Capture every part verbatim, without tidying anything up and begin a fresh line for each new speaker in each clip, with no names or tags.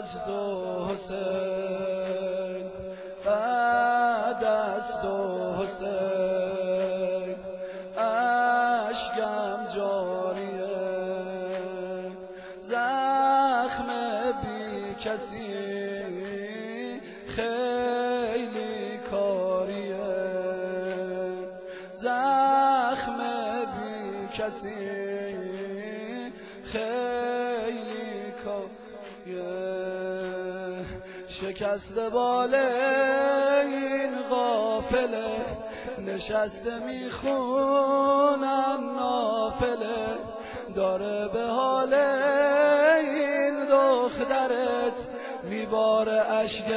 از تو حسین، بعد از تو حسین اشکم جاریه، زخم بی کسی خیلی کاریه، زخم بی کسی خیلی کاریه. شکسته بال این قافله، نشسته میخونن نافله، داره به حال این دخترت میباره اشک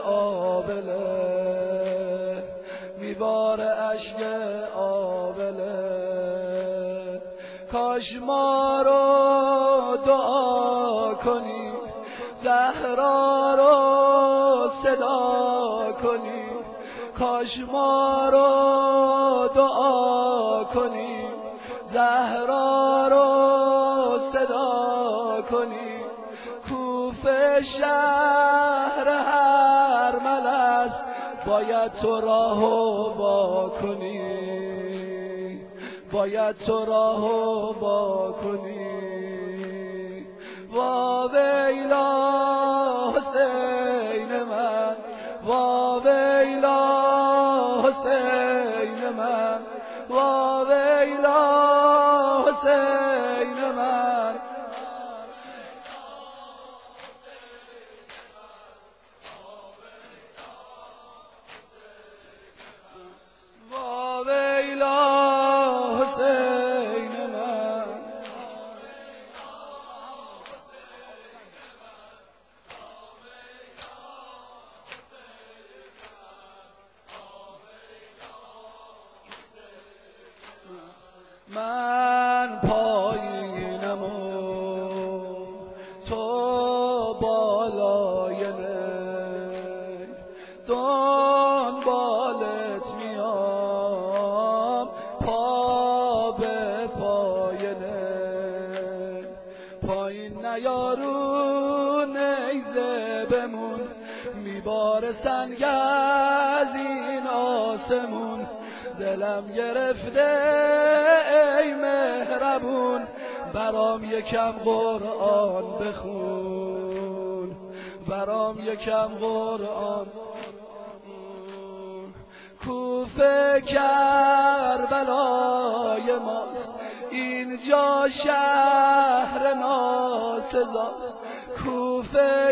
آبله، میباره اشک آبله. کاش ما رو دعا کنی، زهرا رو صدا کنی، کاش ما رو دعا کنی، زهرا رو صدا کنی. کوفه شهر هرمل است، باید تو راهو با کنی، باید تو راهو با کنی. وا ویلا حسین من، وا ویلا حسین من، وا ویلا حسین من. وا ویلا حسین من، من پایینم و تو بالای نی، دنبالت میام پا به پای نی. پایین نیارو نیزه بمون، میباره سنگ از این آسمون. دلم گرفته ای مهربون، برام یکم قرآن بخون، برام یکم قرآن. کوفه کربلای ماست، اینجا شهر ناسزاست. کوفه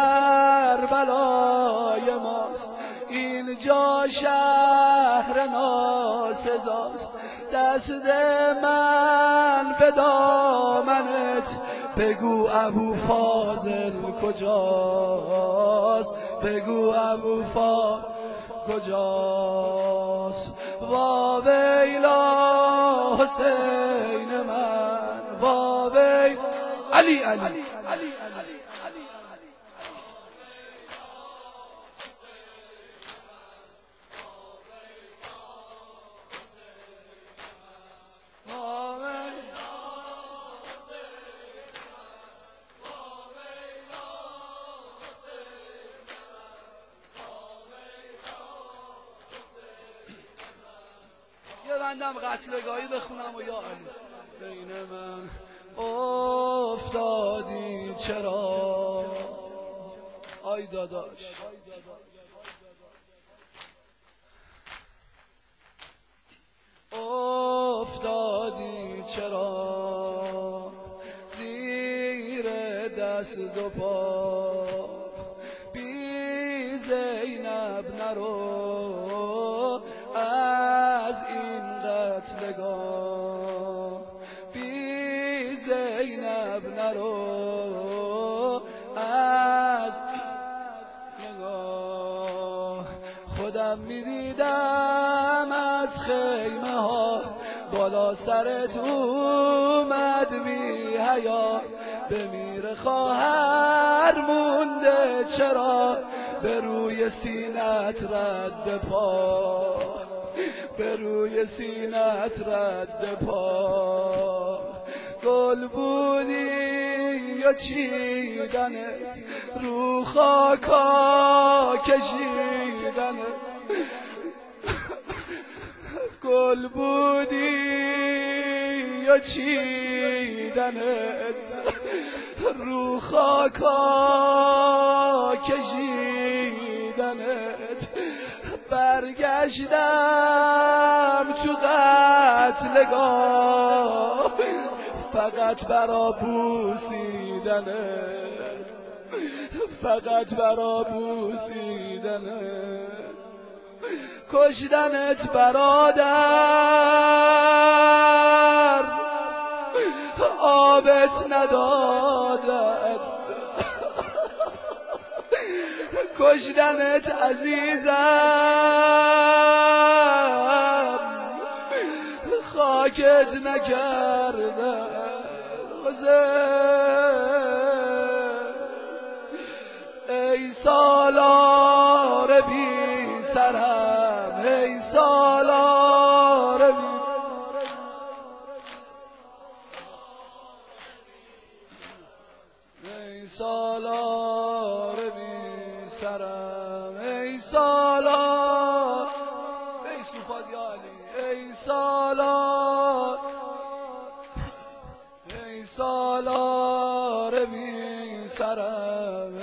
کربلای ماست، اینجا شهر ناسزاست. دست من به دامنت، بگو ابو فاضل کجاست، بگو ابو فاضل کجاست. وا ویلا حسین من، وا ویلا علی علی یه بندم قتلگاهی بخونم و یا علی. بین من افتادی چرا آی داداش، افتادی چرا زیر دست دو پا، بی زینب نرو از این قتلگاه، بی زینب نرو از نگاه. خودم میدیدم از خیمه ها، بالا سرت اومد بی حیا. بمیر خواهر مونده چرا، به روی سینت رد پا، به روی سینت رد پا. گل بودی یا چیدنت، رو خاکا کشیدنت، گل بودی یا چیدنت، رو خاکا کشیدنت، برگشتم تو قتلگاه فقط برا بوسیدنت، فقط برا بوسیدنت، کشتنت برادر آبت ندادت، کشتنت عزیزم خاکت نکردن، ای سالار بی سرم، ای سالار بی ای سالار بی سرم، ای سالار ای سوپاد یا علی، ای سالار ای سالار بی سرم،